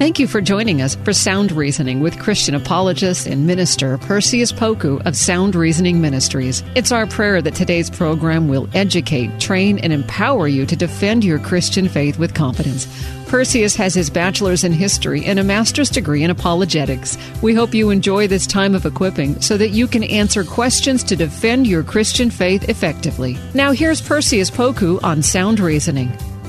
Thank you for joining us for Sound Reasoning with Christian apologist and minister Perseus Poku of Sound Reasoning Ministries. It's our prayer that today's program will educate, train, and empower you to defend your Christian faith with confidence. Perseus has his bachelor's in history and a master's degree in apologetics. We hope you enjoy this time of equipping so that you can answer questions to defend your Christian faith effectively. Now here's Perseus Poku on Sound Reasoning.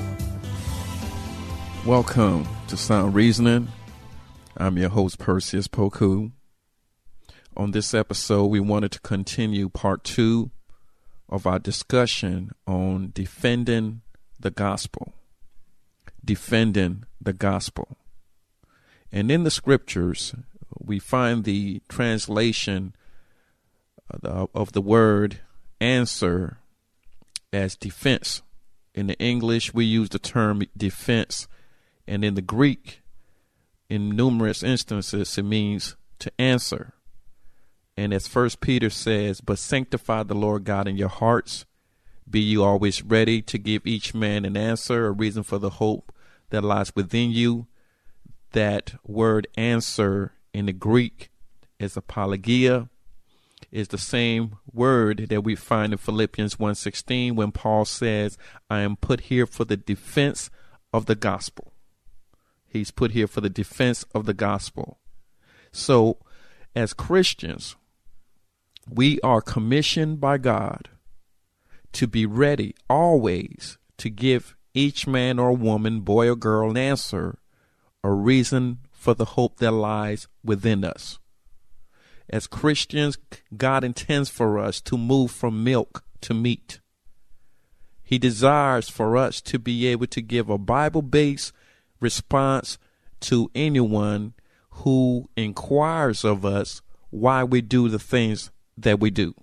Welcome to Sound Reasoning. I'm your host, Perseus Poku. On this episode, we wanted to continue part 2 of our discussion on defending the gospel. Defending the gospel. And in the scriptures, we find the translation of the word answer as defense. In the English, we use the term defense. And in the Greek, in numerous instances, it means to answer. And as 1 Peter says, but sanctify the Lord God in your hearts. Be you always ready to give each man an answer, a reason for the hope that lies within you. That word answer in the Greek is apologia, is the same word that we find in Philippians 1:16 when Paul says, I am put here for the defense of the gospel. He's put here for the defense of the gospel. So as Christians, we are commissioned by God to be ready always to give each man or woman, boy or girl, an answer, a reason for the hope that lies within us. As Christians, God intends for us to move from milk to meat. He desires for us to be able to give a Bible-based response to anyone who inquires of us why we do the things that we do.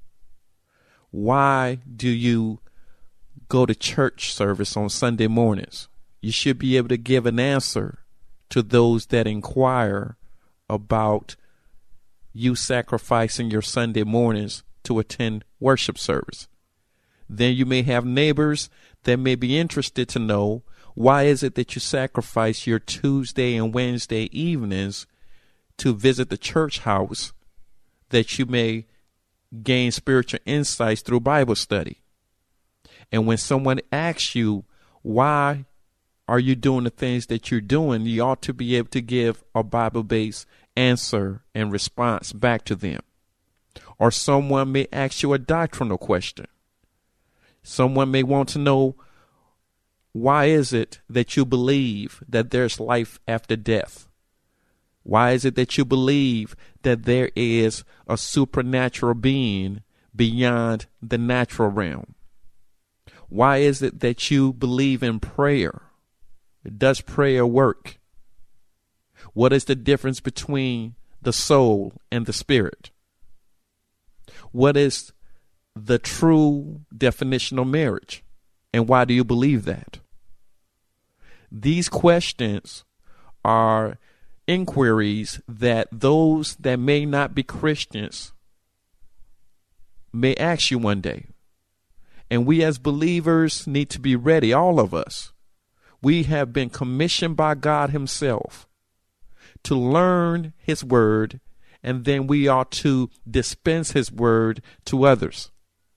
Why do you go to church service on Sunday mornings? You should be able to give an answer to those that inquire about you sacrificing your Sunday mornings to attend worship service. Then you may have neighbors that may be interested to know, why is it that you sacrifice your Tuesday and Wednesday evenings to visit the church house that you may gain spiritual insights through Bible study? And when someone asks you, why are you doing the things that you're doing, you ought to be able to give a Bible-based answer and response back to them. Or someone may ask you a doctrinal question. Someone may want to know, why is it that you believe that there's life after death? Why is it that you believe that there is a supernatural being beyond the natural realm? Why is it that you believe in prayer? Does prayer work? What is the difference between the soul and the spirit? What is the true definition of marriage? And why do you believe that? These questions are inquiries that those that may not be Christians may ask you one day. And we as believers need to be ready, all of us. We have been commissioned by God himself to learn his word, and then we ought to dispense his word to others.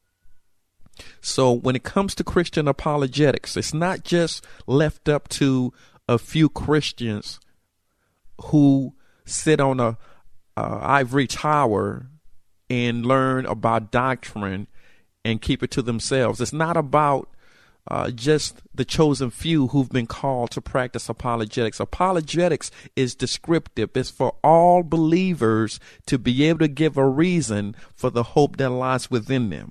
So when it comes to Christian apologetics, it's not just left up to a few Christians who sit on a ivory tower and learn about doctrine and keep it to themselves. It's not about just the chosen few who've been called to practice apologetics. Apologetics is descriptive. It's for all believers to be able to give a reason for the hope that lies within them.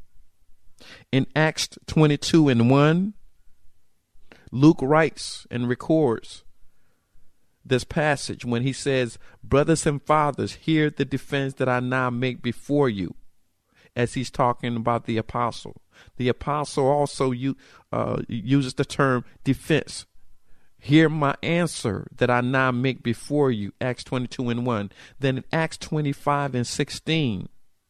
In Acts 22:1, Luke writes and records this passage when he says, brothers and fathers, hear the defense that I now make before you, as he's talking about the apostle. The apostle also uses the term defense. Hear my answer that I now make before you, Acts 22:1. Then in Acts 25:16,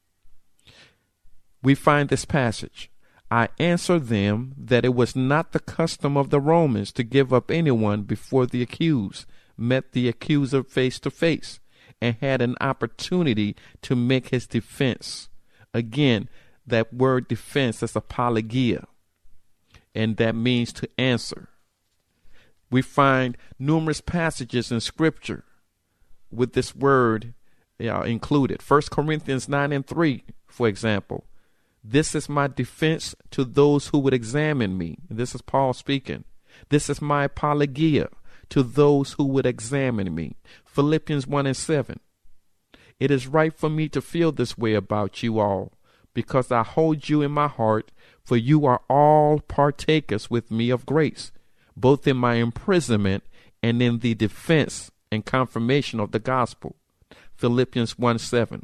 we find this passage. I answer them that it was not the custom of the Romans to give up anyone before the accused, met the accuser face to face and had an opportunity to make his defense. Again, that word defense is apologia, and that means to answer. We find numerous passages in Scripture with this word included. 1 Corinthians 9:3, for example. This is my defense to those who would examine me. This is Paul speaking. This is my apologia to those who would examine me. Philippians 1:7. It is right for me to feel this way about you all, because I hold you in my heart, for you are all partakers with me of grace, both in my imprisonment and in the defense and confirmation of the gospel. Philippians 1:7.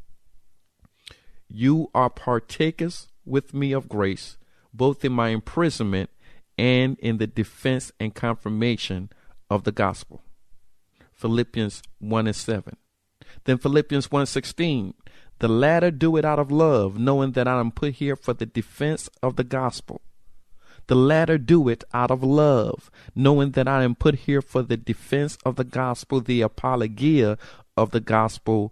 You are partakers with me of grace, both in my imprisonment and in the defense and confirmation of the gospel. Philippians 1:7. Then Philippians 1:16. The latter do it out of love, knowing that I am put here for the defense of the gospel. The latter do it out of love, knowing that I am put here for the defense of the gospel, the apologia of the gospel,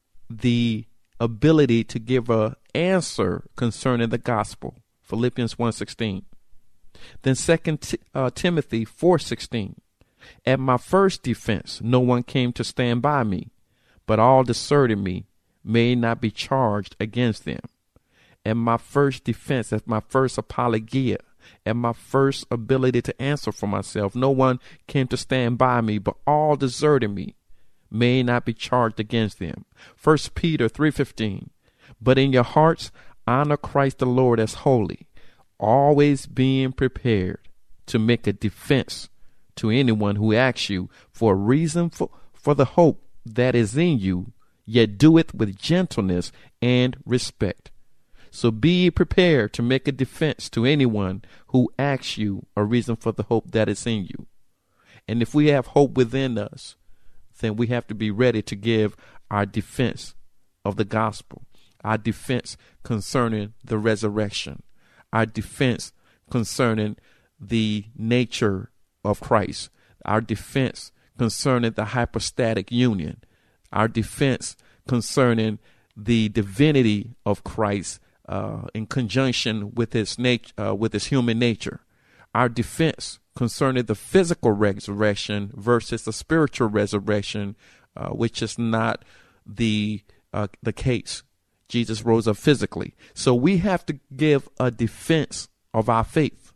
the ability to give an answer concerning the gospel. Philippians 1:16. Then 2 Timothy 4:16. At my first defense, no one came to stand by me, but all deserted me, may not be charged against them. At my first defense, at my first apologia, at my first ability to answer for myself, no one came to stand by me, but all deserted me, may not be charged against them. 1 Peter 3:15. But in your hearts, honor Christ the Lord as holy, always being prepared to make a defense to anyone who asks you for a reason for the hope that is in you, yet do it with gentleness and respect. So be prepared to make a defense to anyone who asks you a reason for the hope that is in you. And if we have hope within us, then we have to be ready to give our defense of the gospel, our defense concerning the resurrection, our defense concerning the nature of Christ, our defense concerning the hypostatic union, our defense concerning the divinity of Christ in conjunction with his human nature, our defense concerning the physical resurrection versus the spiritual resurrection, which is not the case. Jesus rose up physically. So we have to give a defense of our faith.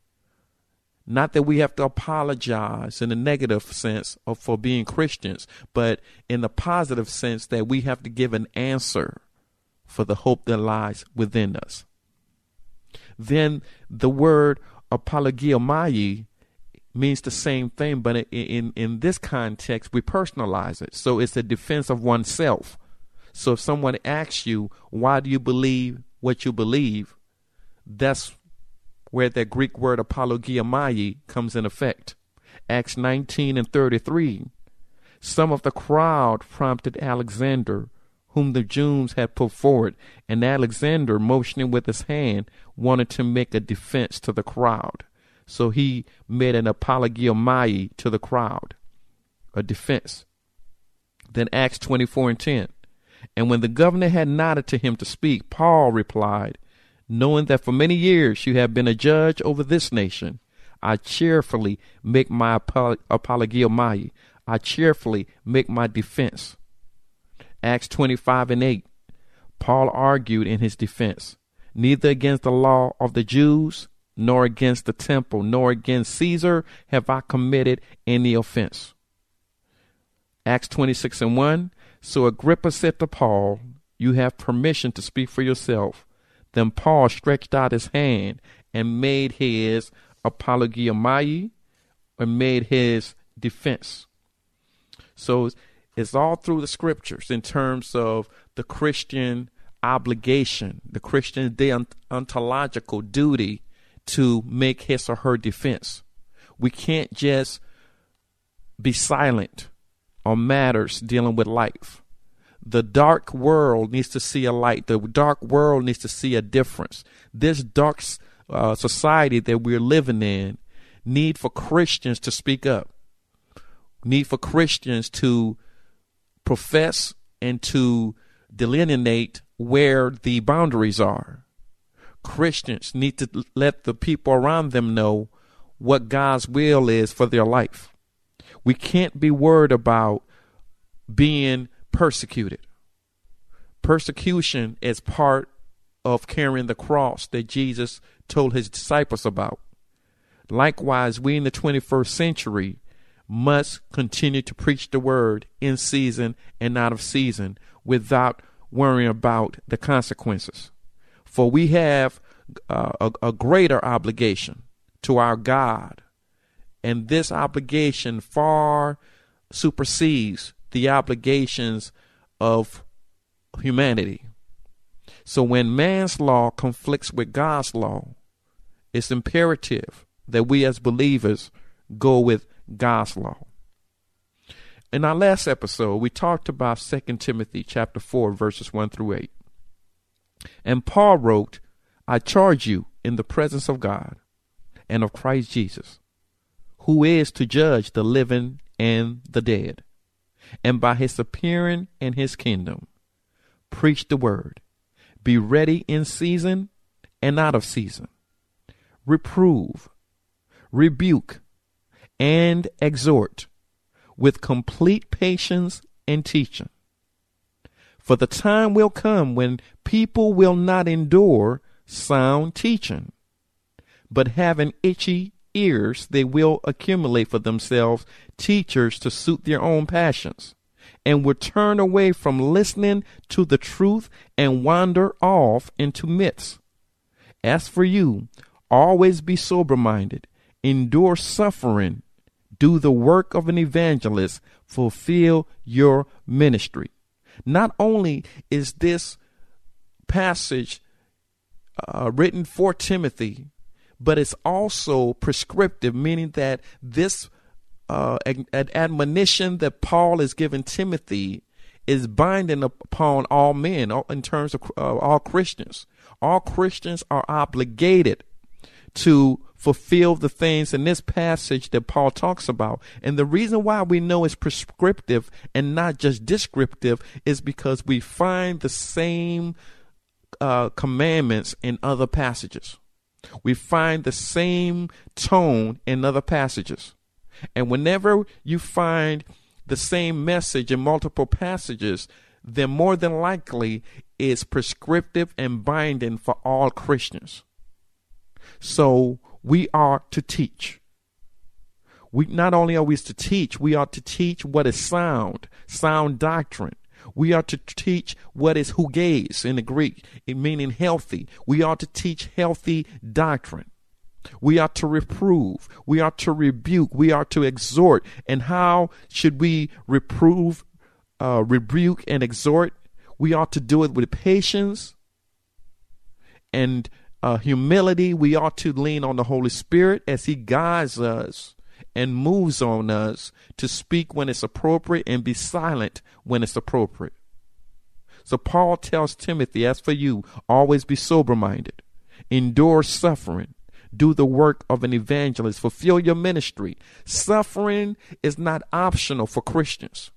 Not that we have to apologize in the negative sense for being Christians, but in the positive sense that we have to give an answer for the hope that lies within us. Then the word apologiomai means the same thing, but in this context, we personalize it. So it's a defense of oneself. So if someone asks you, why do you believe what you believe? That's where that Greek word apologiomai comes in effect. Acts 19:33. Some of the crowd prompted Alexander, whom the Jews had put forward, and Alexander, motioning with his hand, wanted to make a defense to the crowd. So he made an apologiomai to the crowd, a defense. Then Acts 24:10. And when the governor had nodded to him to speak, Paul replied, knowing that for many years you have been a judge over this nation, I cheerfully make my apologiomai. I cheerfully make my defense. Acts 25:8. Paul argued in his defense, neither against the law of the Jews, nor against the temple, nor against Caesar have I committed any offense. Acts 26:1. So Agrippa said to Paul, you have permission to speak for yourself. Then Paul stretched out his hand and made his apologiomai, and made his defense. So it's all through the scriptures in terms of the Christian obligation, the Christian deontological duty to make his or her defense. We can't just be silent on matters dealing with life. The dark world needs to see a light. The dark world needs to see a difference. This dark society that we're living in need for Christians to speak up, need for Christians to profess and to delineate where the boundaries are. Christians need to let the people around them know what God's will is for their life. We can't be worried about being persecuted. Persecution is part of carrying the cross that Jesus told his disciples about. Likewise, we in the 21st century must continue to preach the word in season and out of season without worrying about the consequences. For we have a greater obligation to our God, and this obligation far supersedes the obligations of humanity. So when man's law conflicts with God's law, it's imperative that we as believers go with God's law. In our last episode, we talked about 2 Timothy chapter 4, verses 1 through 8. And Paul wrote, I charge you in the presence of God and of Christ Jesus, who is to judge the living and the dead, and by his appearing in his kingdom, preach the word. Be ready in season and out of season. Reprove, rebuke, and exhort with complete patience and teaching. For the time will come when people will not endure sound teaching, but having itchy ears, they will accumulate for themselves teachers to suit their own passions, and will turn away from listening to the truth and wander off into myths. As for you, always be sober-minded, endure suffering, do the work of an evangelist, fulfill your ministry. Not only is this passage written for Timothy, but it's also prescriptive, meaning that this admonition that Paul is giving Timothy is binding upon all men in terms of all Christians. All Christians are obligated to fulfill the things in this passage that Paul talks about. And the reason why we know it's prescriptive and not just descriptive is because we find the same commandments in other passages. We find the same tone in other passages. And whenever you find the same message in multiple passages, then more than likely it's prescriptive and binding for all Christians. So we are to teach. We not only are we to teach, we are to teach what is sound doctrine. We are to teach what is huges in the Greek, meaning healthy. We are to teach healthy doctrine. We are to reprove. We are to rebuke. We are to exhort. And how should we reprove, rebuke, and exhort? We ought to do it with patience and humility. We ought to lean on the Holy Spirit as he guides us and moves on us to speak when it's appropriate and be silent when it's appropriate. So Paul tells Timothy, as for you, always be sober-minded, endure suffering, do the work of an evangelist, fulfill your ministry. Suffering is not optional for Christians.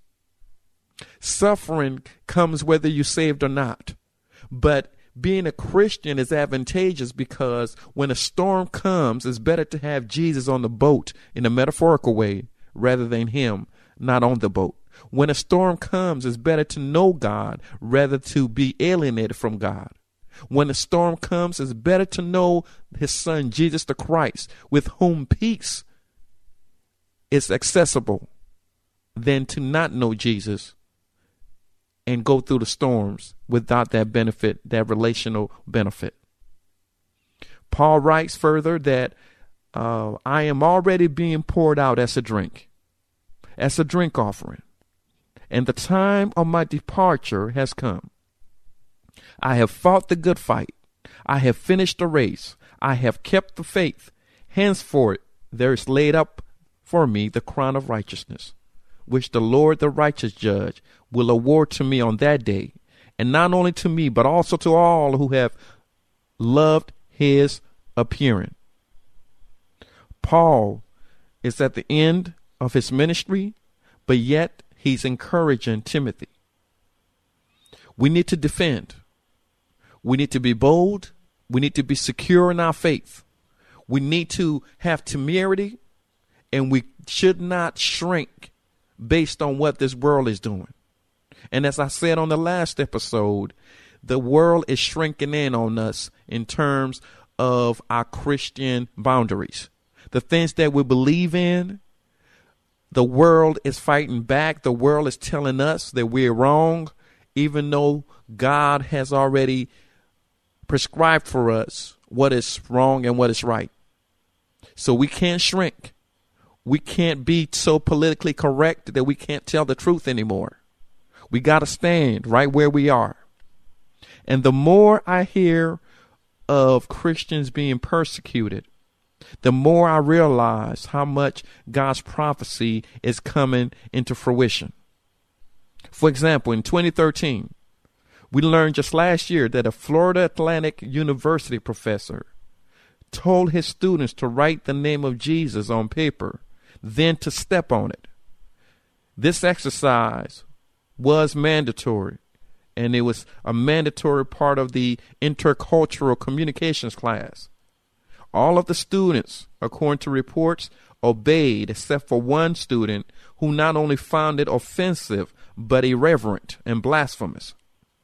Suffering comes whether you're saved or not. But being a Christian is advantageous because when a storm comes, it's better to have Jesus on the boat in a metaphorical way rather than him not on the boat. When a storm comes, it's better to know God rather to be alienated from God. When a storm comes, it's better to know his son, Jesus the Christ, with whom peace is accessible, than to not know Jesus and go through the storms without that benefit, that relational benefit. Paul writes further that I am already being poured out as a drink offering, and the time of my departure has come. I have fought the good fight. I have finished the race. I have kept the faith. Henceforth there is laid up for me the crown of righteousness, which the Lord, the righteous judge, will award to me on that day, and not only to me, but also to all who have loved his appearing. Paul is at the end of his ministry, but yet he's encouraging Timothy. We need to defend. We need to be bold. We need to be secure in our faith. We need to have temerity, and we should not shrink based on what this world is doing. And as I said on the last episode, the world is shrinking in on us in terms of our Christian boundaries. The things that we believe in, the world is fighting back. The world is telling us that we're wrong, even though God has already prescribed for us what is wrong and what is right. So we can't shrink. We can't be so politically correct that we can't tell the truth anymore. We got to stand right where we are. And the more I hear of Christians being persecuted, the more I realize how much God's prophecy is coming into fruition. For example, in 2013, we learned just last year that a Florida Atlantic University professor told his students to write the name of Jesus on paper, then to step on it. This exercise was mandatory, and it was a mandatory part of the intercultural communications class. All of the students, according to reports, obeyed except for one student who not only found it offensive, but irreverent and blasphemous.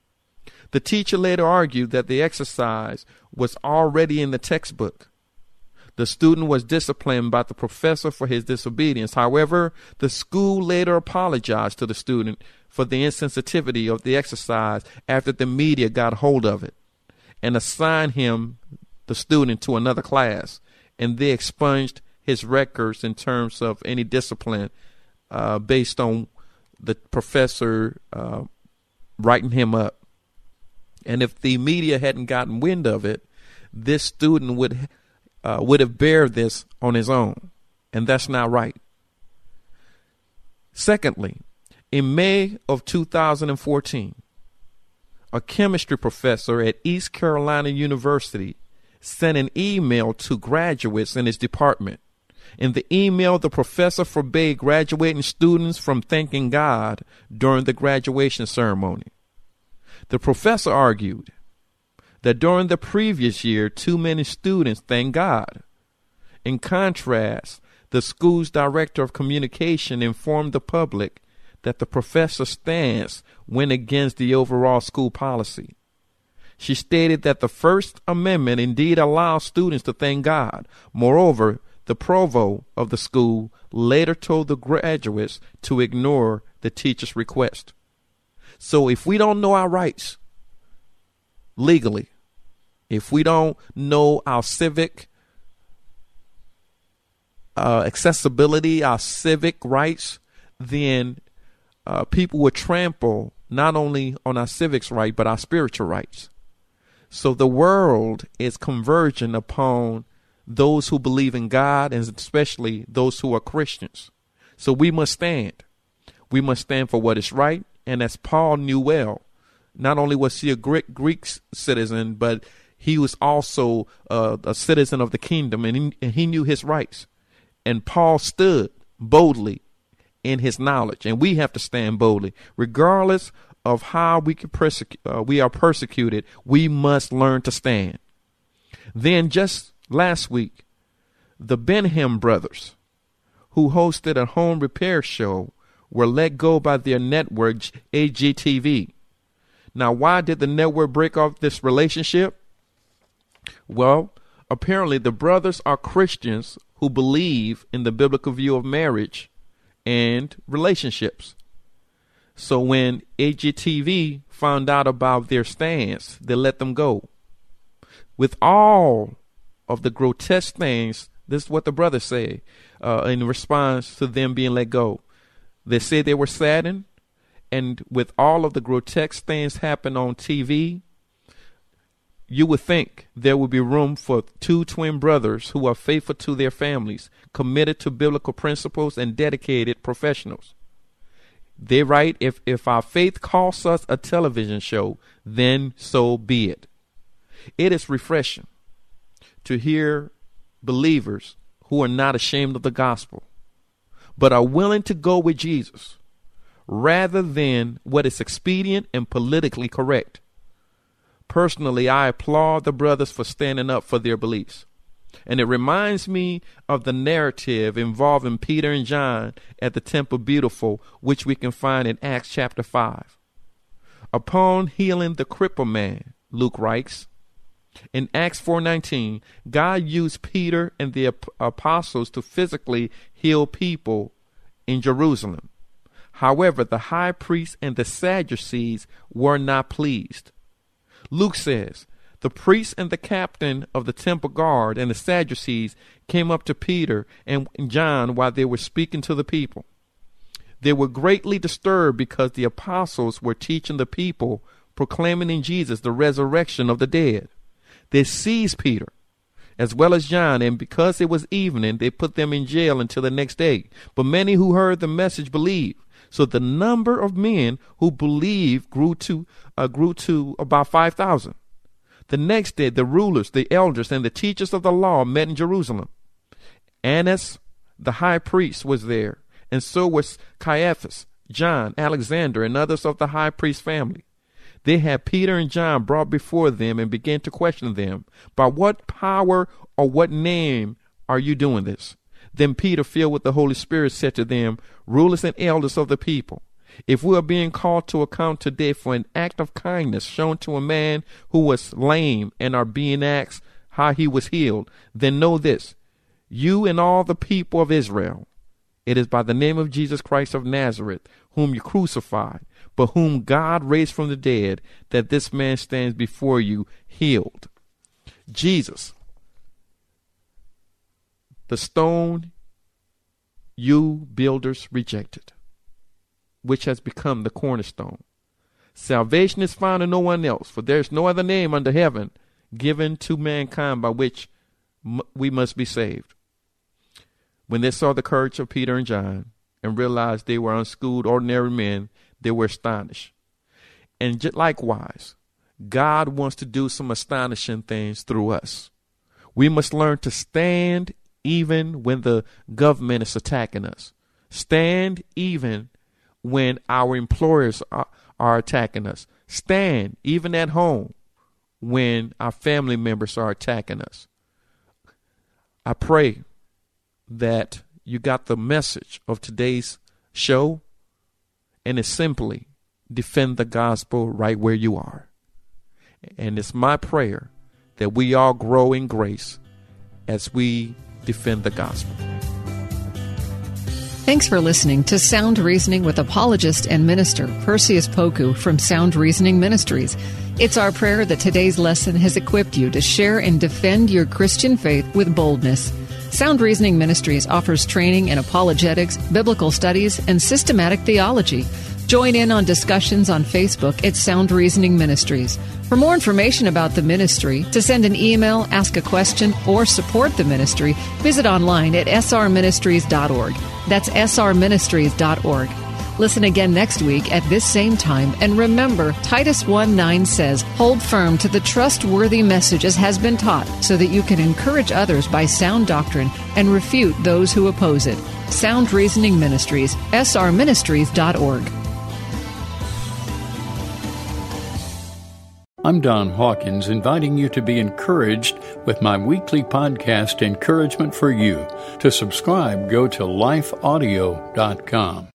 The teacher later argued that the exercise was already in the textbook. The student was disciplined by the professor for his disobedience. However, the school later apologized to the student for the insensitivity of the exercise after the media got hold of it, and assigned him, the student, to another class, and they expunged his records in terms of any discipline based on the professor writing him up. And if the media hadn't gotten wind of it, this student would have bared this on his own, and that's not right. Secondly, in May of 2014, a chemistry professor at East Carolina University sent an email to graduates in his department. In the email, the professor forbade graduating students from thanking God during the graduation ceremony. The professor argued that during the previous year, too many students thanked God. In contrast, the school's director of communication informed the public that the professor's stance went against the overall school policy. She stated that the First Amendment indeed allows students to thank God. Moreover, the provost of the school later told the graduates to ignore the teacher's request. So if we don't know our rights legally, if we don't know our civic accessibility, our civic rights, then people would trample not only on our civics right, but our spiritual rights. So the world is converging upon those who believe in God, and especially those who are Christians. So we must stand. We must stand for what is right. And as Paul knew well, not only was he a Greek citizen, but he was also a citizen of the kingdom, and he knew his rights. And Paul stood boldly in his knowledge, and we have to stand boldly, regardless of how we are persecuted. We must learn to stand. Then just last week, the Benham brothers, who hosted a home repair show, were let go by their network, HGTV. Now, why did the network break off this relationship? Well, apparently the brothers are Christians who believe in the biblical view of marriage and relationships. So when HGTV found out about their stance, they let them go. With all of the grotesque things, this is what the brothers say in response to them being let go. They said they were saddened, and with all of the grotesque things happen on TV, you would think there would be room for two twin brothers who are faithful to their families, committed to biblical principles, and dedicated professionals. They write, if our faith costs us a television show, then so be it. It is refreshing to hear believers who are not ashamed of the gospel. but are willing to go with Jesus rather than what is expedient and politically correct. Personally, I applaud the brothers for standing up for their beliefs. And it reminds me of the narrative involving Peter and John at the Temple Beautiful, which we can find in Acts chapter 5. Upon healing the crippled man, Luke writes, in Acts 4:19, God used Peter and the apostles to physically heal people in Jerusalem. However, the high priest and the Sadducees were not pleased. Luke says, the priest and the captain of the temple guard and the Sadducees came up to Peter and John while they were speaking to the people. They were greatly disturbed because the apostles were teaching the people, proclaiming in Jesus the resurrection of the dead. They seized Peter as well as John, and because it was evening, they put them in jail until the next day. But many who heard the message believed. So the number of men who believed grew to about 5,000. The next day, the rulers, the elders, and the teachers of the law met in Jerusalem. Annas, the high priest, was there, and so was Caiaphas, John, Alexander, and others of the high priest family. They had Peter and John brought before them and began to question them. By what power or what name are you doing this? Then Peter, filled with the Holy Spirit, said to them, rulers and elders of the people, if we are being called to account today for an act of kindness shown to a man who was lame and are being asked how he was healed, then know this, you and all the people of Israel, it is by the name of Jesus Christ of Nazareth, whom you crucified, but whom God raised from the dead, that this man stands before you healed. Jesus, the stone you builders rejected, which has become the cornerstone. Salvation is found in no one else, for there is no other name under heaven given to mankind by which we must be saved. When they saw the courage of Peter and John and realized they were unschooled, ordinary men, they were astonished. And likewise, God wants to do some astonishing things through us. We must learn to stand even when the government is attacking us. Stand even when our employers are attacking us. Stand even at home when our family members are attacking us. I pray that you got the message of today's show, and it's simply defend the gospel right where you are. And it's my prayer that we all grow in grace as we defend the gospel. Thanks for listening to Sound Reasoning with apologist and minister Perseus Poku from Sound Reasoning Ministries. It's our prayer that today's lesson has equipped you to share and defend your Christian faith with boldness. Sound Reasoning Ministries offers training in apologetics, biblical studies, and systematic theology. Join in on discussions on Facebook at Sound Reasoning Ministries. For more information about the ministry, to send an email, ask a question, or support the ministry, visit online at srministries.org. That's srministries.org. Listen again next week at this same time, and remember, Titus 1:9 says, hold firm to the trustworthy message as has been taught, so that you can encourage others by sound doctrine and refute those who oppose it. Sound Reasoning Ministries, srministries.org. I'm Don Hawkins, inviting you to be encouraged with my weekly podcast, Encouragement for You. To subscribe, go to lifeaudio.com.